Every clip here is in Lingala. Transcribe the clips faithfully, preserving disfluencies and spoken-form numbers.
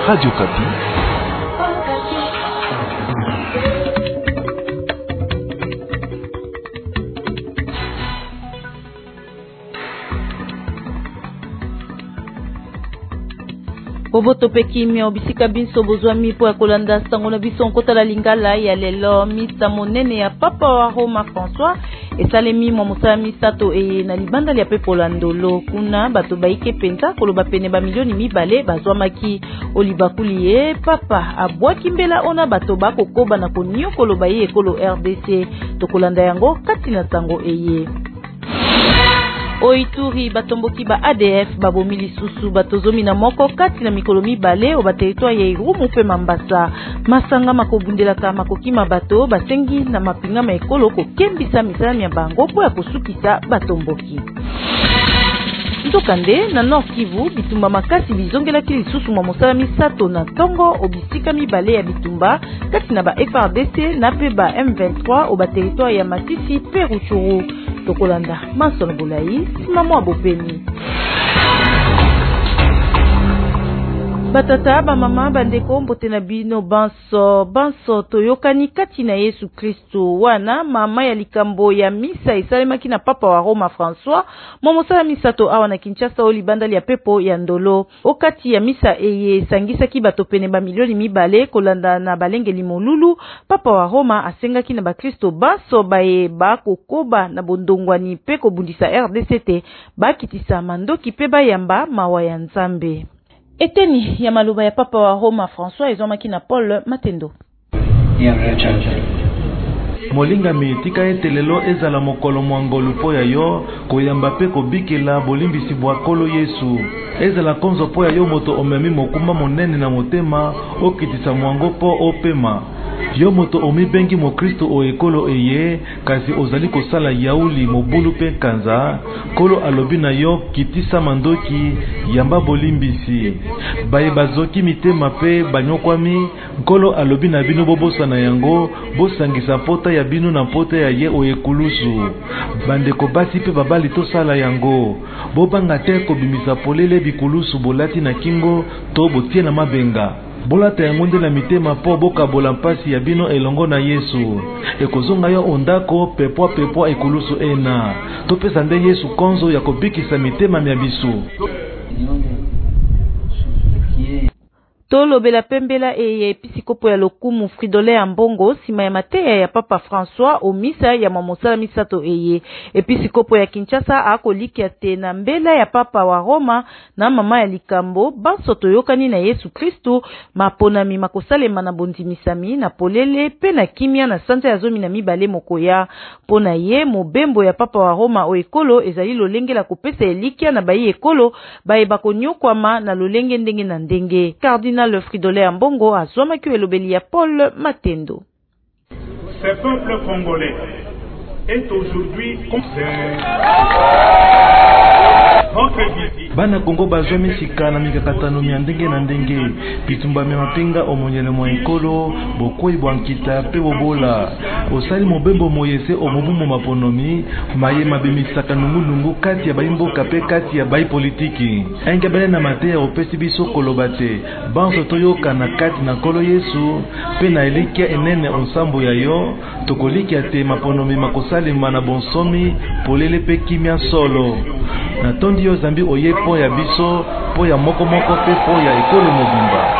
Radio Kapi. Boboto pekimia obisika binso bozwa mipo ya kolanda sango na biso nkota la lingala ya lelo misa monene ya papa wa Roma François esalemi mo mosala misato e na libanda ya pepola ndolo kuna bato baike penza koloba pene ba milioni mibale bazwa maki olibakuli e papa abwaki mbela ona bato bakokoba na konio koloba ye ekolo R D C tokolanda yango kati na sango eye. Oituri batomboki ba A D F babomili susu batozomi na moko kati na mikolo mibale o ba territoire ya Irumu pe Mambasa masanga makobundelaka makokima bato basengi na mapinga ma ekolo kokembisa misala ya bango po ya kosukisa batomboki. Ndokande na Nord Kivu bitumba makasi bizongelaki lisusu mwa mosala misato na tongo obisika mibale ya bitumba kati na ba F R D C na pe ba M vingt-trois o ba territoire ya Masisi pe Ruchuru tokolanda Manson Boulayi simamo abopeni. Batata ba mama bandeko mbote na bino banso banso toyokani kati na Yesu Kristo wana mama ya likambo ya misa esalemaki na papa wa Roma François momosala misato awa na Kinshasa oli bandali ya pepo ya ndolo okati ya misa eye sangisaki bato pene ba milioni mibale kolanda na balengeli molulu papa wa Roma asengaki na ba Kristo banso baye ba kokoba na bondongwani pe kobundisa R D C T bakitisa mandoki pe bayamba mawa ya Nzambe. Eteni ya maluba ya papa wa Roma François ezomaki na Paul Matendo. Molingami tika ete lelo ezala mokolo mwangolu po ya yo koyamba pe kobikela bolimbisi bwa kolo Yesu. Ezala konzo po ya yo moto omemi mokumba monene na motema okitisa mwango po opema. Yo moto omibengi mo Kristo o ekolo eye kasi ozali kosala yauli mobulu pe kanza kolo alobi na yo kitisa mandoki yamba bolimbisi baye bazoki mitema pe banyokwami kolo alobi na bino bobosa na yango bosangisa pota ya bino na pota ya ye o ekulusu bandeko basi pe babali tosala yango bobanga te kobimisa polele bikulusu bolati na kingo to botie na mabenga bolata yango nde na mitema po bokabola mpasi ya bino elongo na Yesu ekozonga yo ondako pepwa pepwa ekulusu ena topesa nde Yesu konzo ya kobikisa mitema mya biso. Tolo bela pembela e episikopo ya lokumu Fridolin ya mbongo sima ya mateya ya papa François o misa ya mamosala misato eye episikopo ya Kinshasa akolikia te na mbela ya papa wa Roma na mama ya likambo banso toyokani na Yesu Kristo maponami makosalema na bondimisami na polele pe na kimia na sante ya zomi na mibale mokoya pona ye mobembo ya papa wa Roma o ekolo ezali lolenge la kopesa elikia na bayi ekolo baye bakonyokwama na lolenge ndenge na ndenge. Cardinal le Fridolin Mbongo a Zomaki elobeli ya Paul Matendo. Ce peuple congolais est aujourd'hui bana Kongo bazomi sika na mikakatano mya ndenge na ndenge bitumba mya mapinga omonyele mwa ekolo bokoi bwankita pe bobola osali mobembo moyese omobumo maponomi maye mabemisaka nungunungu kati ya baimboka pe kati ya bai politiki enge bale na mateya opesi biso koloba te banso toyoka na kati na kolo Yesu pe na elikia enene onsambo ya yo tokolikia te maponomi makosalema na bonsomi polele pe kimia solo na tondi yo zambi oye po ya biso po ya moko moko pe po ya ekolo mobimba.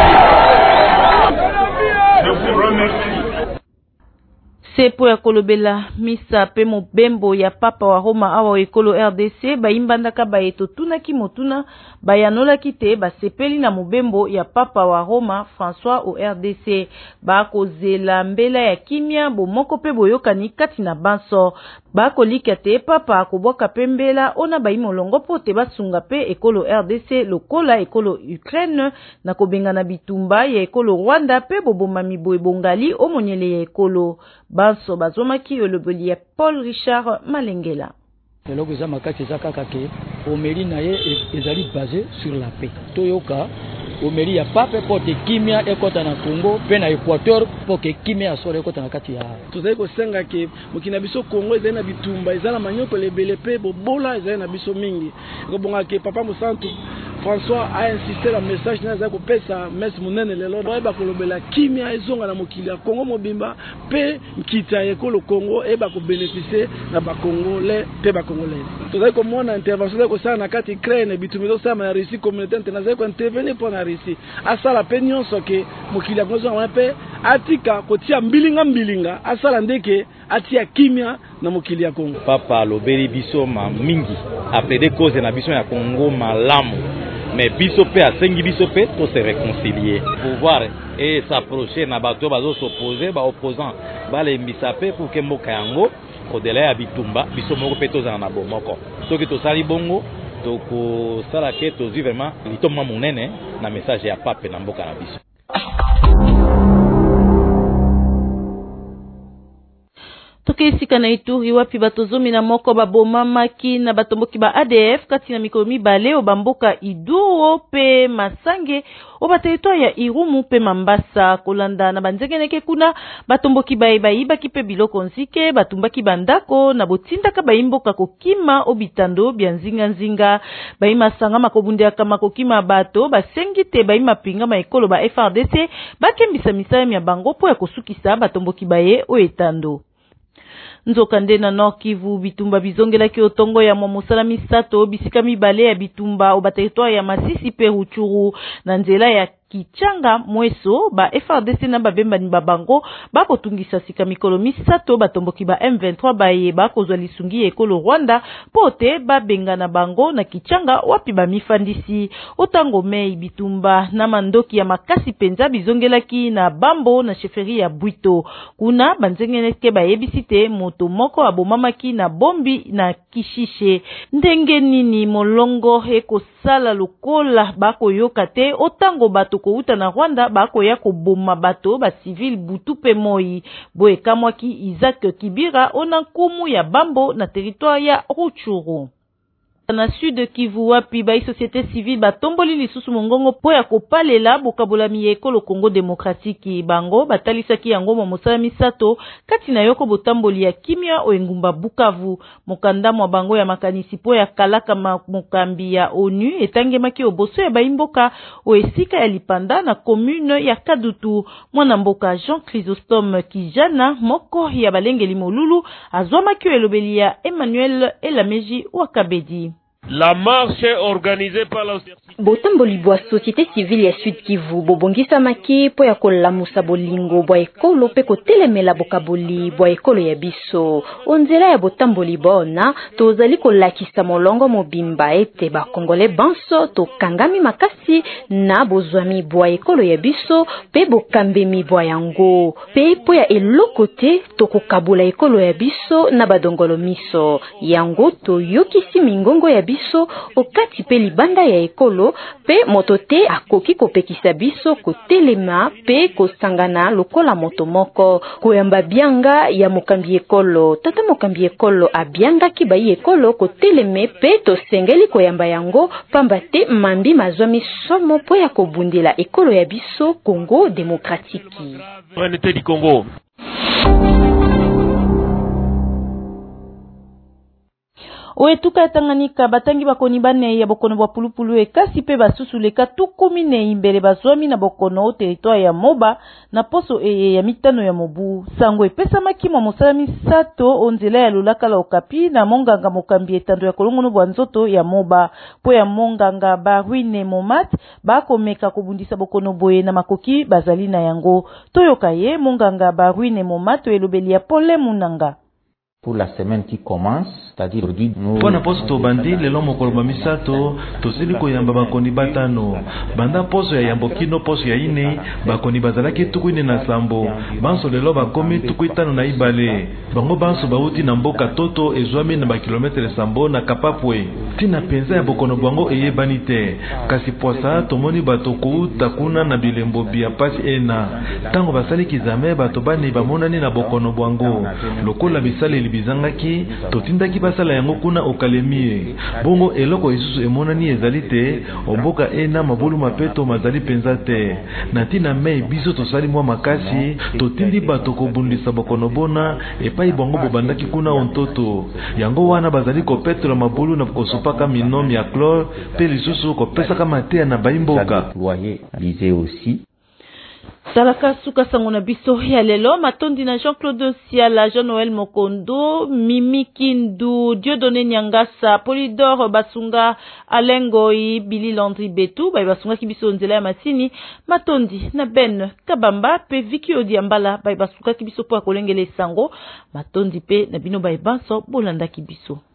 Sepo ya kolobela misa pe mobembo ya papa wa Roma awa ekolo R D C baimbandaka baeto tunaki motuna bayanolaki te basepeli na mobembo ya papa wa Roma François o R D C bakozela mbela ya kimia bomoko pe boyokani kati na banso bakolika te papa akobwaka pe mbela ona baimolongo po te basunga pe ekolo R D C lokola ekolo Ukraine na kobengana bitumba ya ekolo Rwanda pe boboma miboe bongali omonyele ya ekolo banso bazomaki elobeli ya Paul Richard Malengela. eloko eza makasi eza kaka ke omeli na ye ezali basé sur la paix toyoka omeli ya pape po te kimia ekota na Congo pe na Equateur po ke kimia asore ekota na kati ya tozali kosenga ke mokina biso Congo ezali na bitumba ezala manyoko lebele pe bobola ezali na biso mingi kobonga ke papa mosantu François a insisté la message na za ko pesa mes munene lelo ba kolobela kimia ezonga na mokili ya Congo mobimba pe nkita ekolo Congo e ba ko bénéficier na ba Congolais pe ba Congolais. Tozali ko mona intervention ko sana kati Ukraine bitumelo sama ya Russie communauté internationale ko intervenir pour na Russie. Asala pe nyonso ke mokili ya Congo na pe atika ko tia mbilinga mbilinga asala ndeke atia kimia na mokili ya Congo. Papa lobeli biso ma mingi après des causes na biso ya Congo malamu. Mais biso pe asengi biso pe to se réconcilier. Pouvoir et s'approcher na bato bazo s'opposer ba opposant ba le misape pour que mboka yango au-delà ya bitumba biso moko pe tozana na bomoko. Soki to sali bongo to ko sala ke to zi vraiment litoma monene na message ya pape na mboka na biso. Toke sika na Ituri wapi batozomi na moko babomamaki na batomboki ba A D F kati na mikolo mibale o bamboka Iduro pe Masange o ba territoire ya Irumu pe Mambasa kolanda na banzengeneke kuna batomboki bayiba kipe biloko nzike batumbaki bandako na botindaka bayimboka kokima o bitando bya nzinga nzinga bayima sanga makobundia kama kokima bato basengi te bayima pinga ma ekolo ba F R D C bakembisa misaya ya bango po ya kosukisa batomboki baye o etando. Nzokande na Nord Kivu bitumba bizongelaki otongo ya mwa misato bisika mibale ya bitumba o territoire ya Masisi pe Ruchuru na nzela ya Kichanga mweso ba F R D C na babemba ni babango bako tungisa sika mikolo misato batomboki ba M vingt-trois baye bako zwa lisungi ekolo Rwanda pote babenga na bango na Kichanga wapi ba mifandisi otango mei bitumba na mandoki ya makasi penza bizongelaki na Bambo na sheferi ya Bwito kuna banzengeneke bayebisite moto moko abomamaki na bombi na Kishishe ndenge nini molongo eko sala lokola bako yokate otango bato kouta na Rwanda bako ya koboma bato ba civil butu pe moi boye kamwaki Isaac Kibira ona nkumu ya Bambo na territoire ya Ruchuru. Na sud Kivu wapi ba société civile batomboli lisusu mongongo po ya kopalela bokabolami ekolo Congo démocratique bango batalisaki yango mo mosala misato kati na yoko botamboli ya kimia o engumba Bukavu mokanda mwa bango ya makanisi po ya kalaka mokambi ya ONU etangemaki oboso ya baimboka o esika ya lipanda na commune ya Kadutu mwana mboka Jean Chrysostome Kijana moko ya balengeli molulu azwamaki elobeli ya Emmanuel Elameji wa Kabedi. La marche organisée par la Botamboli bwa société civile ya Sud Kivu bobongisa maki po ya kolamusa bolingo bwa ekolo pe kotelemela bokaboli bwa ekolo ya biso onzela ya botamboli bona tozali kolakisa molongo mobimba ete ba Congolais banso to kangami makasi na bozwami bwa ekolo ya biso pe bokambemi bwa yango pe po ya elokote to kokabola ekolo ya biso na badongolo miso yango to yokisi mingongo ya biso okati pe libanda ya ekolo pe motote akoki kopekisa biso kotelema pe kosangana lokola moto moko koyamba bianga ya mokambi ekolo tata mokambi ekolo abianga ki bayi ekolo koteleme pe tosengeli koyamba yango pamba te mambi mazwami somo po ya kobundela ekolo ya biso Congo démocratique. Unité du Congo. Oetuka Tanganyika batangi bakoni bane ya bokono bwa pulupulu ekasi pe basusuleka tukumi ne imbele bazwami na bokono territoire ya Moba na poso eye ya mitano ya mobu sango epesa makimo mosala misato onzela ya lulaka la okapi na monganga mokambi etando ya kolongono bwa nzoto ya Moba po ya monganga Barwine Momat bakomeka kobundisa bokono boye na makoki bazali na yango toyoka ye monganga Barwine Momat elobeli ya Pole Munanga. Pour la semaine qui commence, c'est-à-dire aujourd'hui, nous... Pona poso to bandi lelo mokolo misato tozili koyamba bakoni batano banda poso ya yambo kino poso ya ine bakoni bazalaki tuku ine na sambo banso lelo bakomi tuku itano na ibale bango banso bauti na mboka toto ezwami na bakilometre sambo na Kapapwe tina penza ya bokono bwango eyebani te kasi poasa tomoni bato kouta kuna na bilembo bia pasi ena tango basali kizame bato bani bamonani na bokono bwango lokola bisale bizangaki totindaki basala yango kuna okalemie bongo eloko isusu emonani ezali te omboka ena mabulu mapeto mazali penza te na ntina mei biso tosali mwa makasi totindi bato kobundisa bokonobona epai bango bobandaki kuna ontoto yango wana bazali kopetola mabulu na kosopaka minomi ya chlore pe lisusu kopesaka mateya na baimboka talaka suka sango na biso ya lelo matondi na Jean-Claude Siala, Jean-Noël Mokondo, Mimi Kindu, Dieudonné Nyangasa, Polydore Basunga, Alain Goyi, Billy Landry Betu, bai basunga ki biso nzela ya masini, matondi na Ben Kabamba, pe Vicky Odiambala, bai basunga ki biso po akolengele sango, matondi pe na bino bai banso bolanda ki biso.